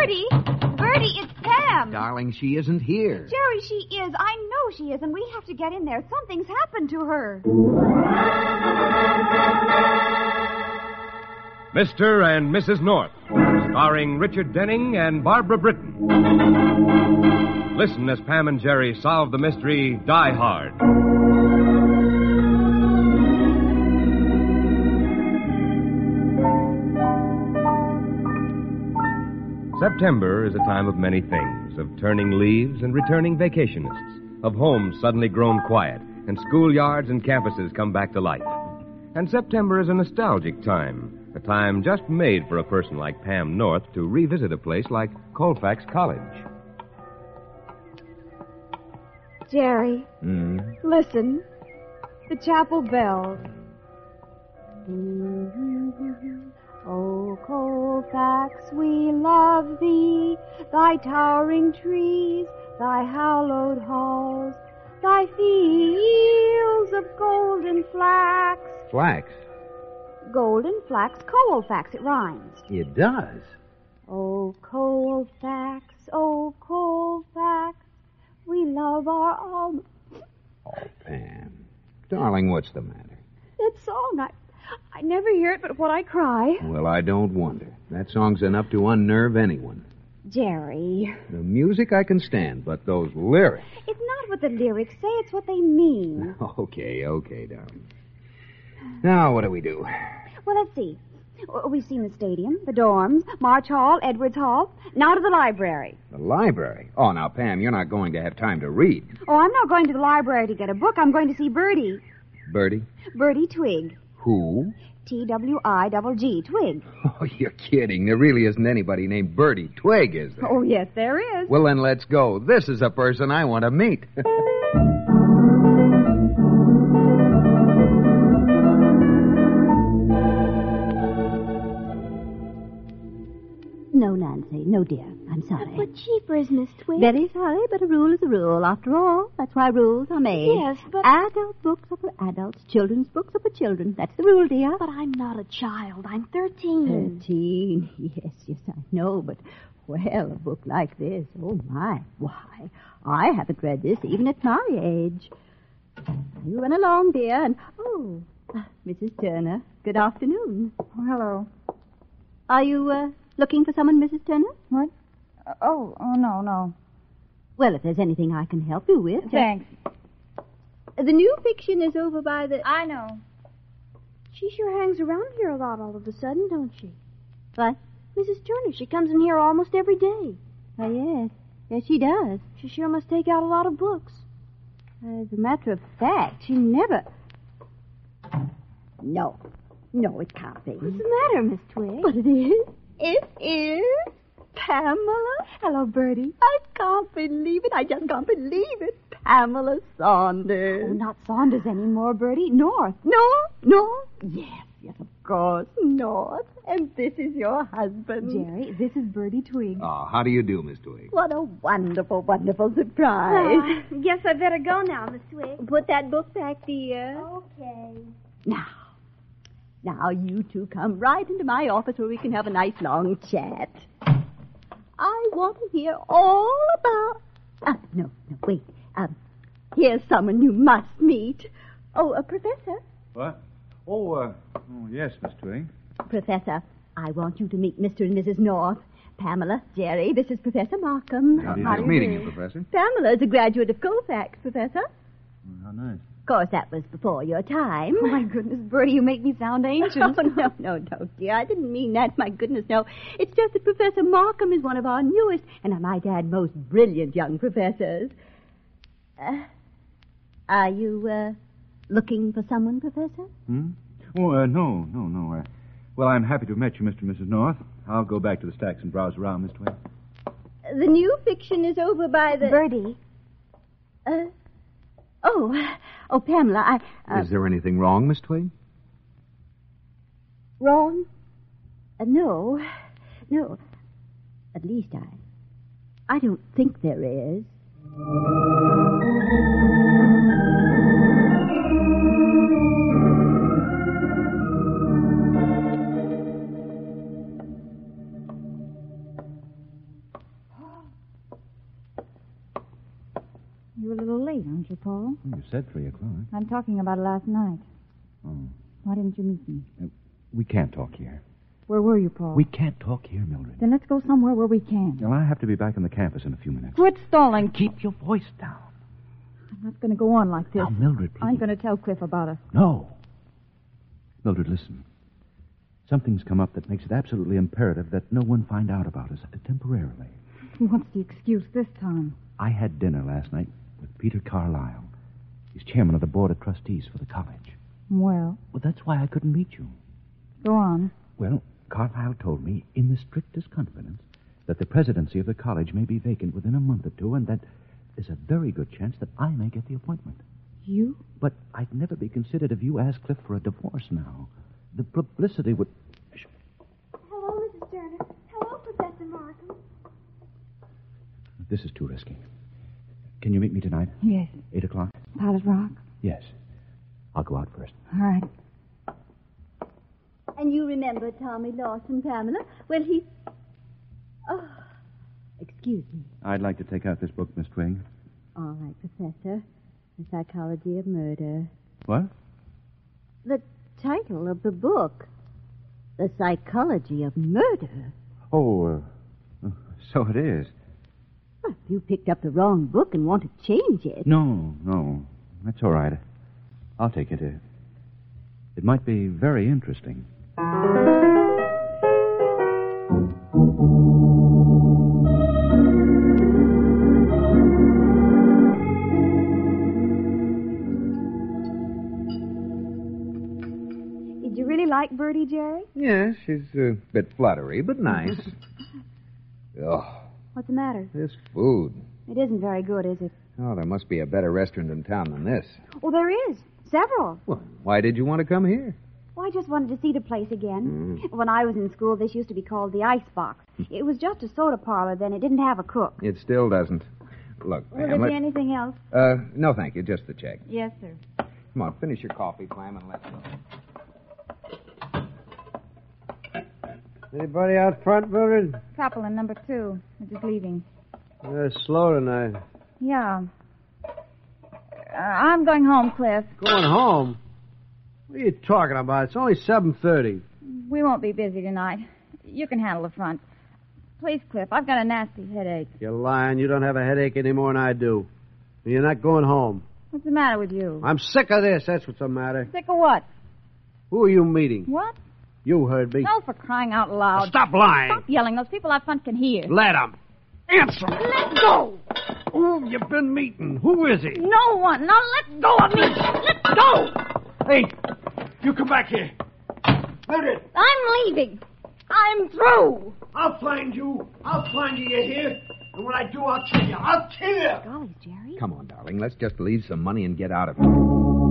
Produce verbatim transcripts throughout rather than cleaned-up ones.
Bertie! Bertie, it's Pam! Darling, she isn't here. Jerry, she is. I know she is, and we have to get in there. Something's happened to her. Mister and Missus North, starring Richard Denning and Barbara Britton. Listen as Pam and Jerry solve the mystery Die Hard. September is a time of many things, of turning leaves and returning vacationists, of homes suddenly grown quiet, and schoolyards and campuses come back to life. And September is a nostalgic time, a time just made for a person like Pam North to revisit a place like Colfax College. Jerry, Mm. listen. The chapel bells. O Colfax, we love thee, thy towering trees, thy hallowed halls, thy fields of golden flax. Flax. Golden flax, Colfax, it rhymes. It does. O Colfax, O Colfax, we love our alma. Oh, Pam. Darling, what's the matter? That song, I, I never hear it but when I cry. Well, I don't wonder. That song's enough to unnerve anyone. Jerry. The music I can stand, but those lyrics. It's not what the lyrics say, it's what they mean. Okay, okay, darling. Now, what do we do? Well, let's see. We've seen the stadium, the dorms, March Hall, Edwards Hall. Now to the library. The library? Oh, now, Pam, you're not going to have time to read. Oh, I'm not going to the library to get a book. I'm going to see Bertie. Bertie? Bertie Twig. Who? T W I G G, Twig. Oh, you're kidding. There really isn't anybody named Bertie Twig, is there? Oh, yes, there is. Well, then let's go. This is a person I want to meet. No, Nancy. No, dear. I'm sorry. But jeepers, Miss Twig. Very sorry, but a rule is a rule. After all, that's why rules are made. Yes, but... Adult books are for adults. Children's books are for children. That's the rule, dear. But I'm not a child. I'm thirteen. Thirteen. Yes, yes, I know, but... Well, a book like this, oh, my. Why, I haven't read this even at my age. You run along, dear, and... Oh, uh, Missus Turner, good afternoon. Oh, hello. Are you, uh... looking for someone, Missus Turner? What? Uh, oh, oh, no, no. Well, if there's anything I can help you with... Thanks. Uh, the new fiction is over by the... I know. She sure hangs around here a lot all of a sudden, don't she? What? Missus Turner, she comes in here almost every day. Oh, yes. Yes, she does. She sure must take out a lot of books. As a matter of fact, she never... No. No, it can't be. What's the matter, Miss Twig? But it is. It is Pamela. Hello, Bertie. I can't believe it. I just can't believe it. Pamela Saunders. Oh, not Saunders anymore, Bertie. North. North? North? Yes, yes, of course. North. And this is your husband. Jerry, this is Bertie Twig. Oh, how do you do, Miss Twig? What a wonderful, wonderful surprise. Uh, guess I better go now, Miss Twig. Put that book back, dear. Okay. Now. Now, you two come right into my office where we can have a nice long chat. I want to hear all about... Ah, no, no, wait. Um, here's someone you must meet. Oh, a professor. What? Oh, uh, oh, yes, Miss Twig. Professor, I want you to meet Mister and Missus North. Pamela, Jerry, this is Professor Markham. Nice meeting you, Professor. Pamela is a graduate of Colfax, Professor. Oh, how nice. Of course, that was before your time. Oh, my goodness, Bertie, you make me sound ancient. Oh, no, no, no, dear. I didn't mean that. My goodness, no. It's just that Professor Markham is one of our newest, and I might add, most brilliant young professors. Uh, are you, uh, looking for someone, Professor? Hmm? Oh, uh, no, no, no. Uh, well, I'm happy to have met you, Mister and Missus North. I'll go back to the stacks and browse around, Miss Twig. The new fiction is over by the... Bertie. Uh, oh, oh, Pamela, I... Uh, Is there anything wrong, Miss Twig? Wrong? Uh, no. No. At least I... I don't think there is. You're a little late, aren't you, Paul? You said three o'clock. I'm talking about last night. Oh. Why didn't you meet me? Uh, we can't talk here. Where were you, Paul? We can't talk here, Mildred. Then let's go somewhere where we can. Well, I have to be back on the campus in a few minutes. Quit stalling. Keep your voice down. I'm not going to go on like this. Now, Mildred, please. I'm going to tell Cliff about us. No. Mildred, listen. Something's come up that makes it absolutely imperative that no one find out about us uh, temporarily. What's the excuse this time? I had dinner last night with Peter Carlisle. He's chairman of the board of trustees for the college. Well? Well, that's why I couldn't meet you. Go on. Well, Carlisle told me, in the strictest confidence, that the presidency of the college may be vacant within a month or two, and that there's a very good chance that I may get the appointment. You? But I'd never be considered if you asked Cliff for a divorce now. The publicity would... Hello, Missus Turner. Hello, Professor Markham. This is too risky. Can you meet me tonight? Yes. Eight o'clock? Pilot Rock? Yes. I'll go out first. All right. And you remember Tommy Lawson, Pamela? Well, he... Oh, excuse me. I'd like to take out this book, Miss Twig. All right, Professor. The Psychology of Murder. What? The title of the book. The Psychology of Murder. Oh, uh, so it is. Well, you picked up the wrong book and want to change it. No, no. That's all right. I'll take it. Uh, It might be very interesting. Did you really like Bertie, Jerry? Yes, she's a bit fluttery, but nice. Oh, What's the matter? this food. It isn't very good, is it? Oh, there must be a better restaurant in town than this. Oh, there is. Several. Well, why did you want to come here? Well, I just wanted to see the place again. Mm. When I was in school, this used to be called the Icebox. It was just a soda parlor then. It didn't have a cook. It still doesn't. Look, Will Pam, there be let's- anything else? Uh, no, thank you. Just the check. Yes, sir. Come on, finish your coffee, Clam, and let's go. Anybody out front, Mildred? Couple in number two. We're just leaving. Uh, slow tonight. Yeah. Uh, I'm going home, Cliff. Going home? What are you talking about? It's only seven thirty. We won't be busy tonight. You can handle the front. Please, Cliff, I've got a nasty headache. You're lying. You don't have a headache any more than I do. And you're not going home. What's the matter with you? I'm sick of this. That's what's the matter. Sick of what? Who are you meeting? What? You heard me. No, for crying out loud. Stop lying. Stop yelling. Those people out front can hear. Let him. Answer. Let go. Who have you been meeting? Who is he? No one. Now let go of me. Let go. Hey, you come back here. Mildred. I'm leaving. I'm through. I'll find you. I'll find you. You hear? And when I do, I'll kill you. I'll kill you. Golly, Jerry. Come on, darling. Let's just leave some money and get out of here.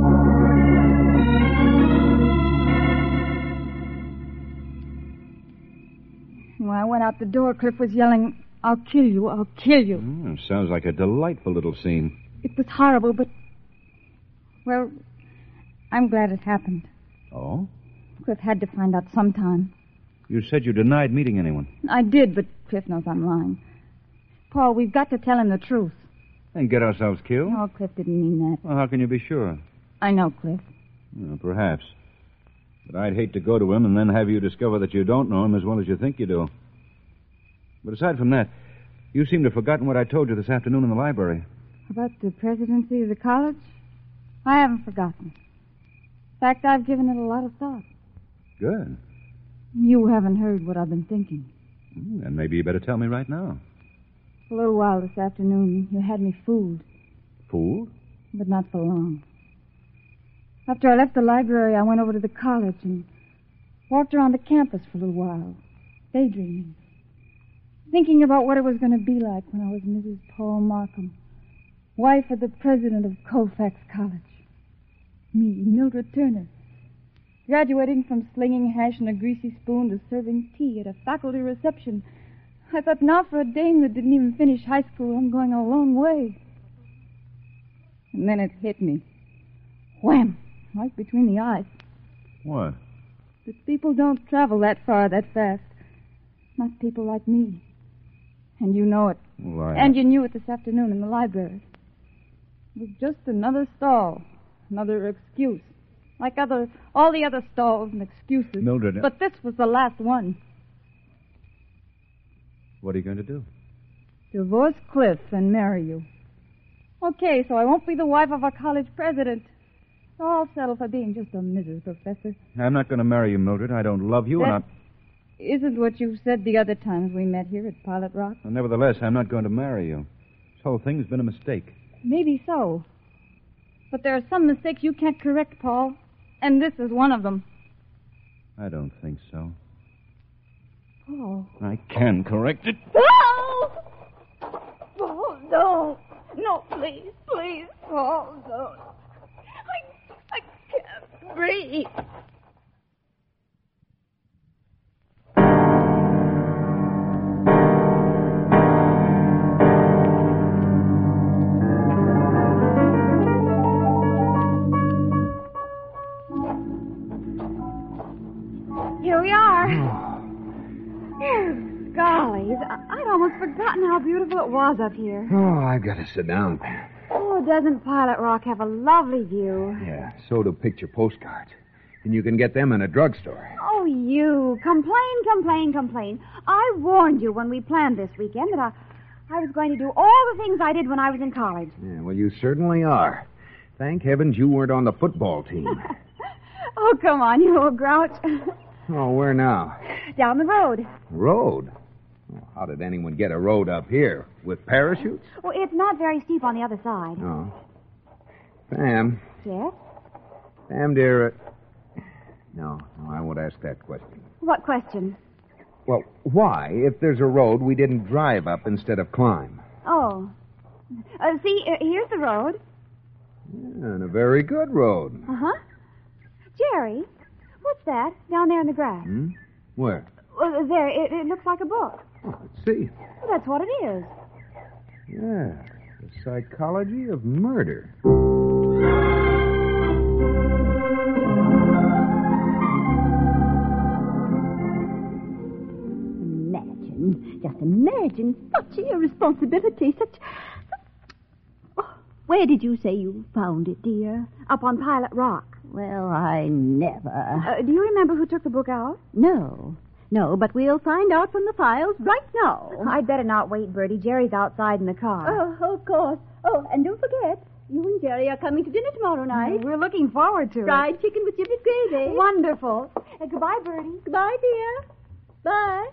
When I went out the door, Cliff was yelling, I'll kill you, I'll kill you. Mm, sounds like a delightful little scene. It was horrible, but... Well, I'm glad it happened. Oh? Cliff had to find out sometime. You said you denied meeting anyone. I did, but Cliff knows I'm lying. Paul, we've got to tell him the truth. And get ourselves killed? No, Cliff didn't mean that. Well, how can you be sure? I know, Cliff. Well, perhaps. But I'd hate to go to him and then have you discover that you don't know him as well as you think you do. But aside from that, you seem to have forgotten what I told you this afternoon in the library. About the presidency of the college? I haven't forgotten. In fact, I've given it a lot of thought. Good. You haven't heard what I've been thinking. Mm, then maybe you better tell me right now. For a little while this afternoon, you had me fooled, Fooled? but not for long. After I left the library, I went over to the college and walked around the campus for a little while, daydreaming, thinking about what it was going to be like when I was Missus Paul Markham, wife of the president of Colfax College. Me, Mildred Turner, graduating from slinging hash in a greasy spoon to serving tea at a faculty reception. I thought, now for a dame that didn't even finish high school, I'm going a long way. And then it hit me. Wham! Right between the eyes. What? That people don't travel that far that fast. Not people like me. And you know it. Well, I... And you knew it this afternoon in the library. It was just another stall, another excuse. Like other, all the other stalls and excuses. Mildred. But this was the last one. What are you going to do? Divorce Cliff and marry you. Okay, so I won't be the wife of a college president. So I'll settle for being just a Missus Professor. I'm not going to marry you, Mildred. I don't love you, That and I... isn't what you said the other times we met here at Pilot Rock. Well, nevertheless, I'm not going to marry you. This whole thing's been a mistake. Maybe so. But there are some mistakes you can't correct, Paul. And this is one of them. I don't think so. Paul. I can correct it. Paul! Paul, no. No, please, please, Paul, no. I, I can't breathe. Here we are. Oh, gollies. I- I'd almost forgotten how beautiful it was up here. Oh, I've got to sit down, Pam. Oh, doesn't Pilot Rock have a lovely view? Yeah, so do picture postcards. And you can get them in a drugstore. Oh, you. Complain, complain, complain. I warned you when we planned this weekend that I, I was going to do all the things I did when I was in college. Yeah, well, you certainly are. Thank heavens you weren't on the football team. Oh, come on, you old grouch. Oh, where now? Down the road. Road? Well, how did anyone get a road up here? With parachutes? Oh, it's not very steep on the other side. Oh. Pam. Yes? Pam, dear. Uh... No, no, I won't ask that question. What question? Well, why, if there's a road, we didn't drive up instead of climb? Oh. Uh, see, uh, here's the road. Yeah, and a very good road. Uh-huh. Jerry, what's that down there in the grass? Hmm? Where? Well, there, it, it looks like a book. Oh, let's see. Well, that's what it is. Yeah, The Psychology of Murder. Imagine, just imagine such irresponsibility, such... Oh, where did you say you found it, dear? Up on Pilot Rock. Well, I never... Uh, do you remember who took the book out? No, no, but we'll find out from the files right now. I'd better not wait, Bertie. Jerry's outside in the car. Oh, of course. Oh, and don't forget, you and Jerry are coming to dinner tomorrow night. We're looking forward to Fried chicken with giblet it. gravy. Wonderful. Uh, goodbye, Bertie. Goodbye, dear. Bye.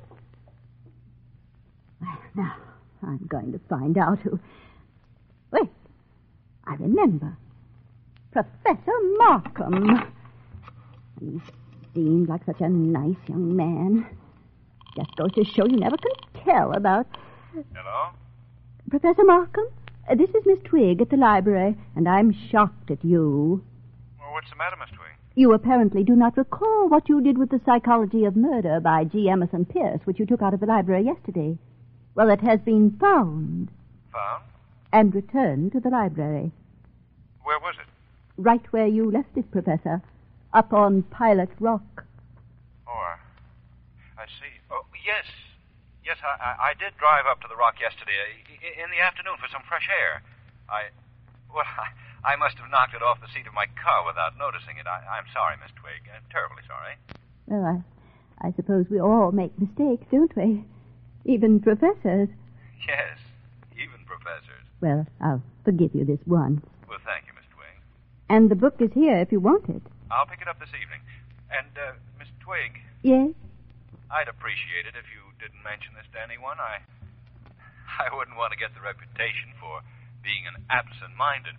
Well, now, I'm going to find out who... Wait, I remember. Professor Markham. He seemed like such a nice young man. Just goes to show you never can tell about... Hello? Professor Markham, uh, this is Miss Twigg at the library, and I'm shocked at you. Well, what's the matter, Miss Twigg? You apparently do not recall what you did with The Psychology of Murder by G. Emerson Pierce, which you took out of the library yesterday. Well, it has been found. Found? And returned to the library. Where was it? Right where you left it, Professor. Up on Pilot Rock. Oh, I, I see. Oh, yes. Yes, I, I, I did drive up to the rock yesterday uh, in the afternoon for some fresh air. I, well, I, I must have knocked it off the seat of my car without noticing it. I, I'm sorry, Miss Twigg. I'm terribly sorry. Well, I, I suppose we all make mistakes, don't we? Even professors. Yes, even professors. Well, I'll forgive you this once. Well, thank you, Miss Twigg. And the book is here if you want it. I'll pick it up this evening. And, uh, Miss Twigg, Yes? I'd appreciate it if you didn't mention this to anyone. I I wouldn't want to get the reputation for being an absent-minded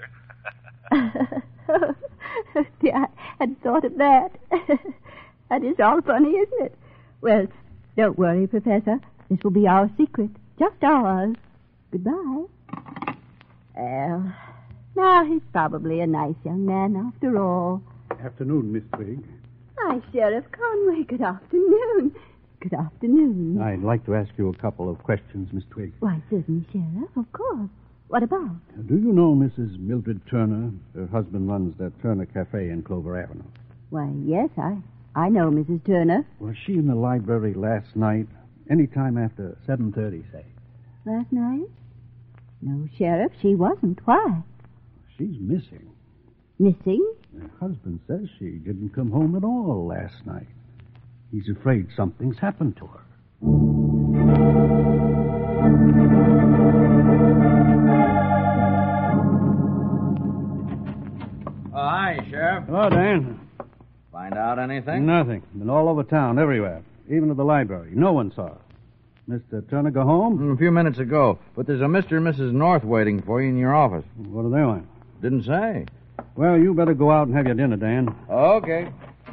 professor. Dear, I hadn't thought of that. That is all funny, isn't it? Well, don't worry, Professor. This will be our secret. Just ours. Goodbye. Well, now he's probably a nice young man after all. Afternoon, Miss Twigg. Hi, Sheriff Conway. Good afternoon. Good afternoon. I'd like to ask you a couple of questions, Miss Twigg. Why, certainly, Sheriff. Of course. What about? Do you know Missus Mildred Turner? Her husband runs that Turner Cafe in Clover Avenue. Why, yes, I, I know Missus Turner. Was she in the library last night? Any time after seven thirty, say. Last night? No, Sheriff, she wasn't. Why? she's missing. Missing? Her husband says she didn't come home at all last night. He's afraid something's happened to her. Oh, hi, Sheriff. Hello, Dan. Find out anything? Nothing. Been all over town, everywhere. Even to the library. No one saw her. Mister Turner go home? A few minutes ago. But there's a Mister and Missus North waiting for you in your office. What do they want? Didn't say. Well, you better go out and have your dinner, Dan. Okay.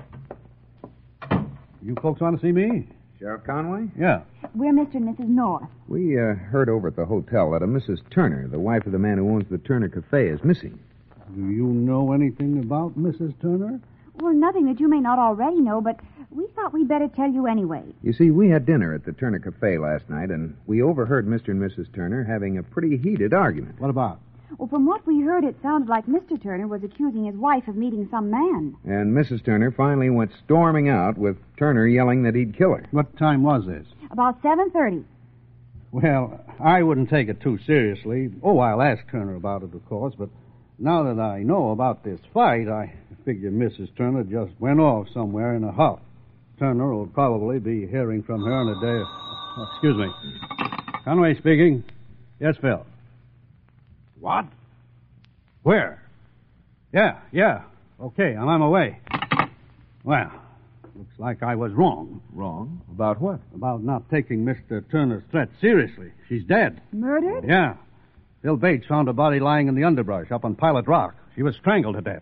You folks want to see me? Sheriff Conway? Yeah. We're Mister and Missus North. We uh, heard over at the hotel that a Missus Turner, the wife of the man who owns the Turner Cafe, is missing. Do you know anything about Missus Turner? Well, nothing that you may not already know, but we thought we'd better tell you anyway. You see, we had dinner at the Turner Cafe last night, and we overheard Mister and Missus Turner having a pretty heated argument. What about? Well, from what we heard, it sounded like Mister Turner was accusing his wife of meeting some man. And Missus Turner finally went storming out with Turner yelling that he'd kill her. What time was this? About seven thirty. Well, I wouldn't take it too seriously. Oh, I'll ask Turner about it, of course, but now that I know about this fight, I figure Missus Turner just went off somewhere in a huff. Turner will probably be hearing from her in a day or... Oh, excuse me. Conway speaking. Yes, Phil. What? Where? Yeah, yeah. Okay, I'm on my way. Well, looks like I was wrong. Wrong? About what? About not taking Mister Turner's threat seriously. She's dead. Murdered? Yeah. Phil Bates found her body lying in the underbrush up on Pilot Rock. She was strangled to death.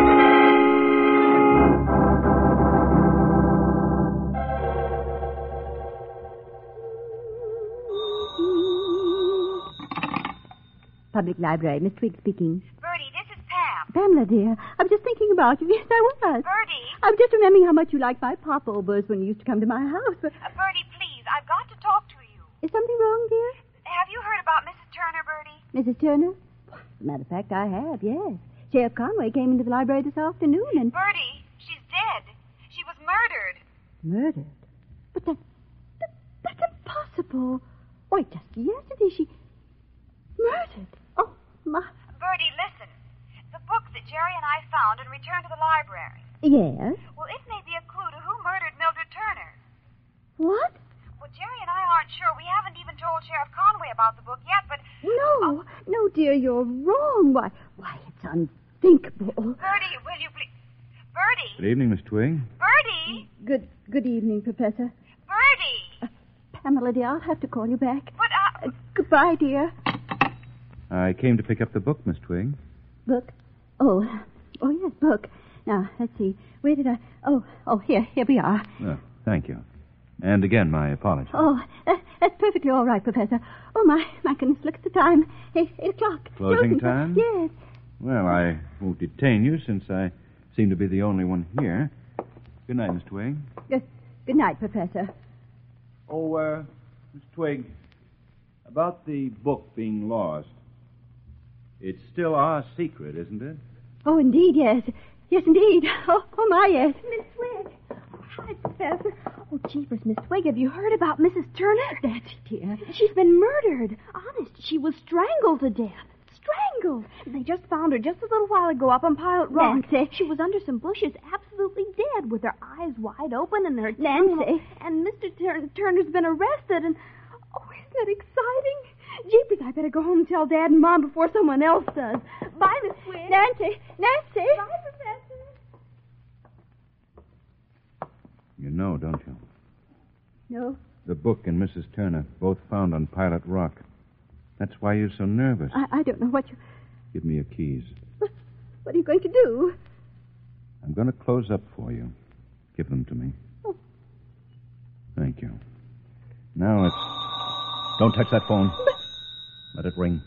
Public Library, Miss Twigg speaking. Bertie, this is Pam. Pamela, dear, I was just thinking about you. Yes, I was. Bertie. I was just remembering how much you liked my popovers when you used to come to my house. But... Uh, Bertie, please, I've got to talk to you. Is something wrong, dear? Have you heard about Missus Turner, Bertie? Missus Turner? As a matter of fact, I have, yes. Sheriff Conway came into the library this afternoon and... Bertie, she's dead. She was murdered. Murdered? But that, that that's impossible. Why, just yesterday she... Murdered? Oh, my... Bertie, listen. The book that Jerry and I found and returned to the library. Yes? Well, it may be a clue to who murdered Mildred Turner. What? Well, Jerry and I aren't sure. We haven't even told Sheriff Conway about the book yet, but... No, oh. no, dear, you're wrong. Why, why, it's unthinkable. Bertie, will you please... Bertie! Good evening, Miss Twig. Bertie! Good good evening, Professor. Bertie! Uh, Pamela, dear, I'll have to call you back. But, uh... uh goodbye, dear. I came to pick up the book, Miss Twig. Book? Oh, oh, yes, book. Now, let's see. Where did I... Oh, oh, here, here we are. Oh, thank you. And again, my apologies. Oh, uh, that's perfectly all right, Professor. Oh, my, my goodness, look at the time. Eight, eight o'clock. Closing time? Yes. Well, I won't detain you since I seem to be the only one here. Good night, Miss Twig. Good, good night, Professor. Oh, uh, Miss Twig, about the book being lost. It's still our secret, isn't it? Oh, indeed, yes. Yes, indeed. Oh, oh my, yes. Miss Twig. Hi, Professor. Oh, jeepers, Miss Twig, have you heard about Missus Turner? That's it, dear. She's been murdered. Honest, she was strangled to death. Strangled. They just found her just a little while ago up on Pilot Rock. Nancy. She was under some bushes, absolutely dead, with her eyes wide open and her... Nancy. And Mister Tur- Turner's been arrested, and... Oh, isn't that exciting? Jeepers, I better go home and tell Dad and Mom before someone else does. Bye, Miss Twig. Nancy. Nancy. Bye, Professor. You know, don't you? No. The book and Missus Turner, both found on Pilot Rock. That's why you're so nervous. I, I don't know what you... Give me your keys. What, what are you going to do? I'm going to close up for you. Give them to me. Oh. Thank you. Now let's... Don't touch that phone. But... Let it ring.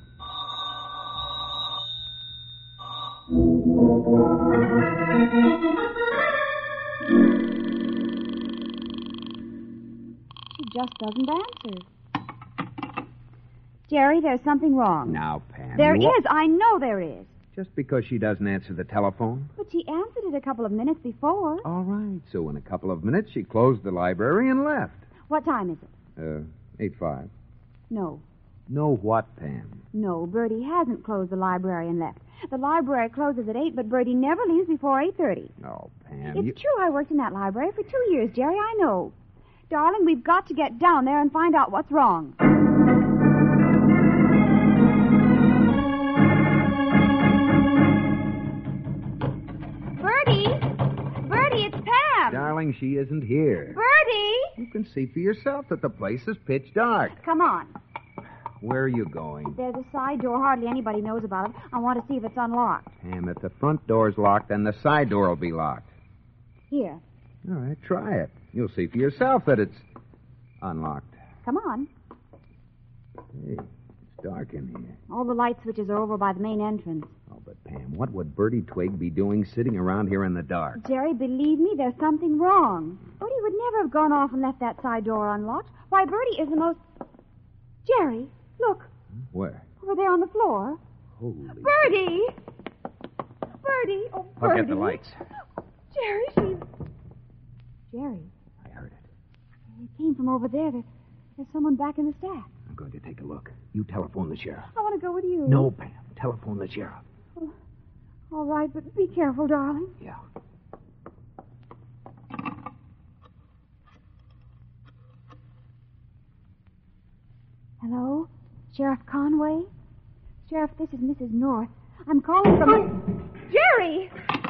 She just doesn't answer. Jerry, there's something wrong. Now, Pam. There you... is. I know there is. Just because she doesn't answer the telephone? But she answered it a couple of minutes before. All right. So in a couple of minutes, she closed the library and left. What time is it? Uh, eight five. No. No what, Pam? No, Bertie hasn't closed the library and left. The library closes at eight, but Bertie never leaves before eight thirty. Oh, Pam. It's you... true I worked in that library for two years, Jerry, I know. Darling, we've got to get down there and find out what's wrong. Bertie! Bertie, it's Pam! Darling, she isn't here. Bertie! You can see for yourself that the place is pitch dark. Come on. Where are you going? There's a side door. Hardly anybody knows about it. I want to see if it's unlocked. Pam, if the front door's locked, then the side door will be locked. Here. All right, try it. You'll see for yourself that it's unlocked. Come on. Hey, it's dark in here. All the light switches are over by the main entrance. Oh, but Pam, what would Bertie Twig be doing sitting around here in the dark? Jerry, believe me, there's something wrong. Bertie would never have gone off and left that side door unlocked. Why, Bertie is the most... Jerry, look. Where? Over there on the floor. Holy... Bertie! Bertie! Oh, Bertie. Forget the lights. Jerry, she's... Jerry. I heard it. It came from over there. There- There's someone back in the stack. I'm going to take a look. You telephone the sheriff. I want to go with you. No, Pam. Telephone the sheriff. Oh, all right, but be careful, darling. Yeah. Hello? Sheriff Conway? Sheriff, this is Missus North. I'm calling from... Jerry!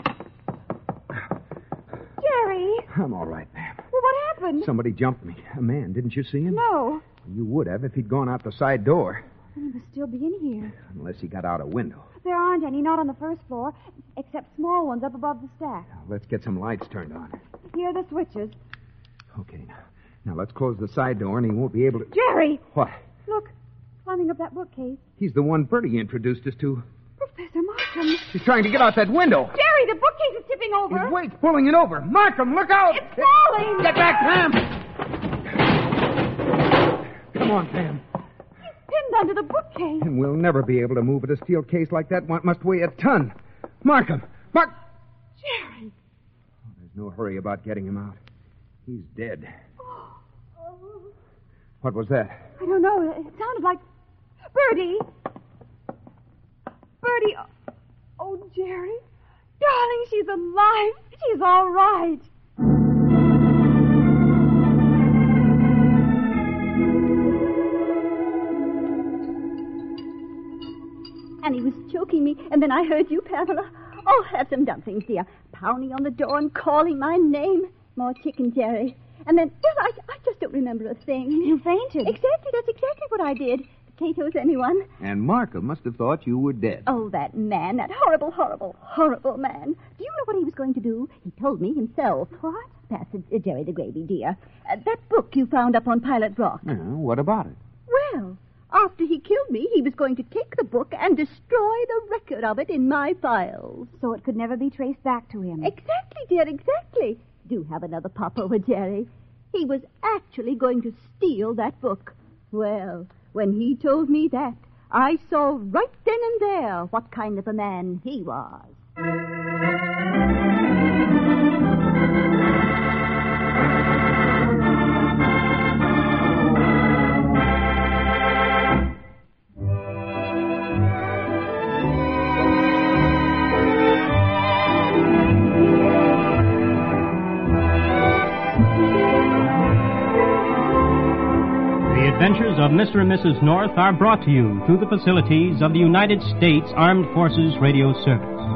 Jerry! I'm all right, Pam. Well, what happened? Somebody jumped me. A man. Didn't you see him? No. You would have if he'd gone out the side door. He must still be in here. Unless he got out a window. There aren't any, not on the first floor, except small ones up above the stack. Now, let's get some lights turned on. Here are the switches. Okay, now. Now, let's close the side door and he won't be able to... Jerry! What? Look, climbing up that bookcase. He's the one Bertie introduced us to. Professor Markham. He's trying to get out that window. Jerry, the bookcase is tipping over. His weight's pulling it over. Markham, look out! It's falling! Get back, Pam! Come on, Pam. He's pinned under the bookcase. And we'll never be able to move it. A steel case like that must weigh a ton. Markham! Mark... Jerry! Oh, there's no hurry about getting him out. He's dead. What was that? I don't know. It sounded like... Bertie! Bertie! Oh, Jerry. Darling, she's alive. She's all right. And he was choking me, and then I heard you, Pamela. Oh, have some dumplings, dear. Pounding on the door and calling my name. More chicken, Jerry. And then, well, I, I just don't remember a thing. You fainted. Exactly, that's exactly what I did. Potatoes, anyone? And Markham must have thought you were dead. Oh, that man, that horrible, horrible, horrible man. Do you know what he was going to do? He told me himself. What? Pass it, uh, Jerry the Gravy, dear. Uh, that book you found up on Pilot Rock. Yeah, what about it? Well, after he killed me, he was going to take the book and destroy the record of it in my files. So it could never be traced back to him. Exactly, dear, exactly. Do have another pop over, Jerry. He was actually going to steal that book. Well, when he told me that, I saw right then and there what kind of a man he was. The Adventures of Mister and Missus North are brought to you through the facilities of the United States Armed Forces Radio Service.